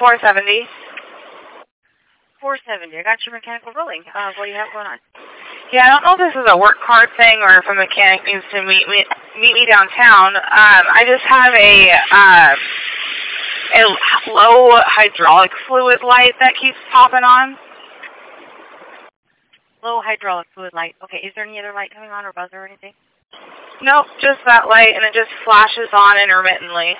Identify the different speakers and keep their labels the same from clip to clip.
Speaker 1: 470.
Speaker 2: 470. I got your mechanical rolling. What do you have going on?
Speaker 1: Yeah, I don't know if this is a work card thing or if a mechanic needs to meet me downtown. I just have a low hydraulic fluid light that keeps popping on.
Speaker 2: Low hydraulic fluid light. Okay, is there any other light coming on or buzzer or anything?
Speaker 1: Nope, just that light, and it just flashes on intermittently.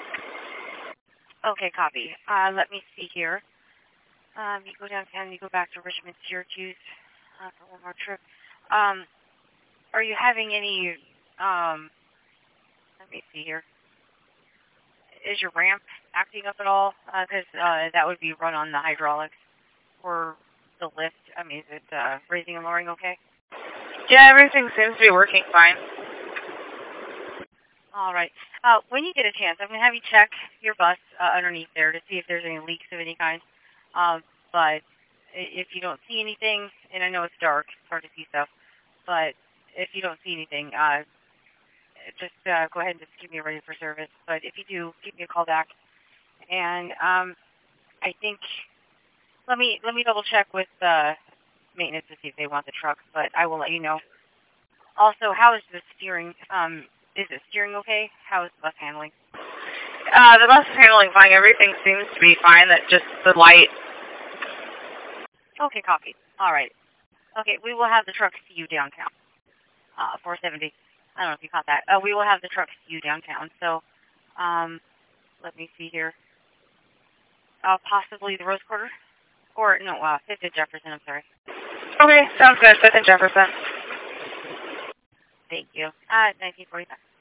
Speaker 2: Okay, copy. Let me see here. You go downtown, you go back to Richmond, Syracuse for one more trip. Are you having any, let me see here. Is your ramp acting up at all? Because that would be run on the hydraulics or the lift. I mean, is it raising and lowering okay?
Speaker 1: Yeah, everything seems to be working fine.
Speaker 2: All right. When you get a chance, I'm going to have you check your bus underneath there to see if there's any leaks of any kind. But if you don't see anything, and I know it's dark, it's hard to see stuff, but if you don't see anything, just go ahead and just keep me ready for service. But if you do, give me a call back. And I think let me double check with maintenance to see if they want the truck, but I will let you know. Also, how is the steering? Is the steering okay? How is the bus handling?
Speaker 1: The bus is handling fine. Everything seems to be fine. That just the light.
Speaker 2: Okay, copy. All right. Okay, we will have the truck see you downtown. 470. I don't know if you caught that. We will have the truck see you downtown. So, let me see here. Possibly the Rose Quarter? Or, no, 5th and Jefferson, I'm sorry.
Speaker 1: Okay, sounds good. 5th and Jefferson.
Speaker 2: Thank you. 1945.